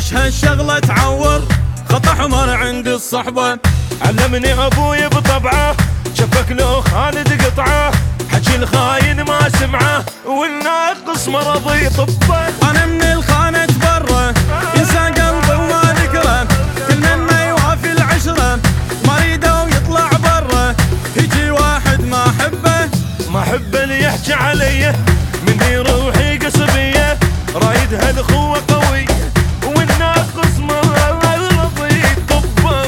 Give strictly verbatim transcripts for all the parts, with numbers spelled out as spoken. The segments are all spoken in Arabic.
وش هالشغلة تعور، خط احمر عند الصحبة. علمني ابوي بطبعه، شفك لو خالد قطعه، حكي الخاين ما سمعه والناقص مرض يطبه. انا من الخانة برا ينسى قلبي وما ذكره، كل من ما يوافي العشرة مريده ويطلع برا. يجي واحد ما احبه، ما احب اللي يحكي علي، مني روحي قصبيه، رايد هالخوه قويه والناقص ما رضي يطبه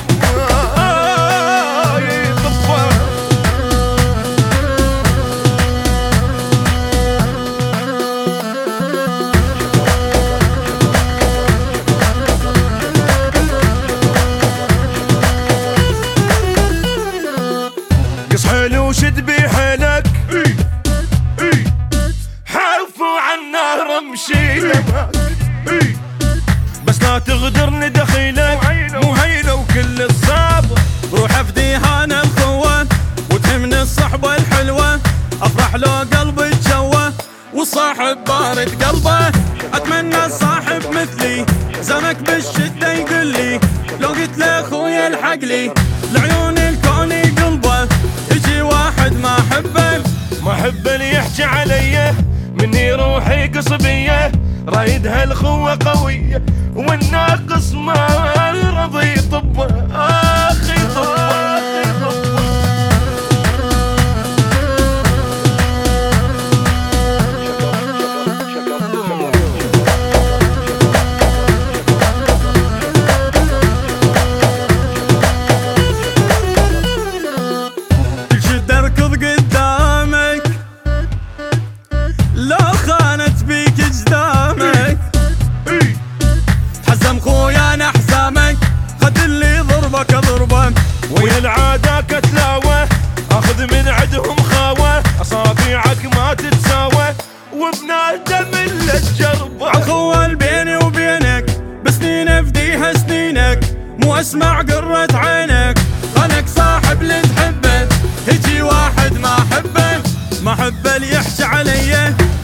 يطبه. قص حيلي وشد بحيلك، حافوا عالنهر امشي، بس لا تغدرني دخيلك، مو هينه وكل الصعب. روح افديها انا الخوة وتهمني الصحبة الحلوة، افرح لو قلبي تشوه والصاحب بارد قلبه. اتمنى الصاحب مثلي زمك بالشدة يقول لي، لو قلت له خويا الحق لي لعيون الكون قلبه. يجي واحد ما احبه، ما احب اللي يحكي علي، مني روحي قصبيه، رايد هالخوه قويه والناقص ما رضي يطبه. اخي طبه اخي طبه. الجد اركض قدامك لو خانت بيك جدامك، تحزم خويا انا حزامك، خد اللي ضربك ضربه. ويا العادة كتلاوة، اخذ من عدهم خاوة، اصابيعك ما تتساوى وبنادم الا الجربة. عالخوة بيني وبينك بسنين افديها سنينك، مو اسمع قرة عينك، خلك صاحب اللي تحبه. يجي واحد ما احبه، ما احبه اللي يحكي علي،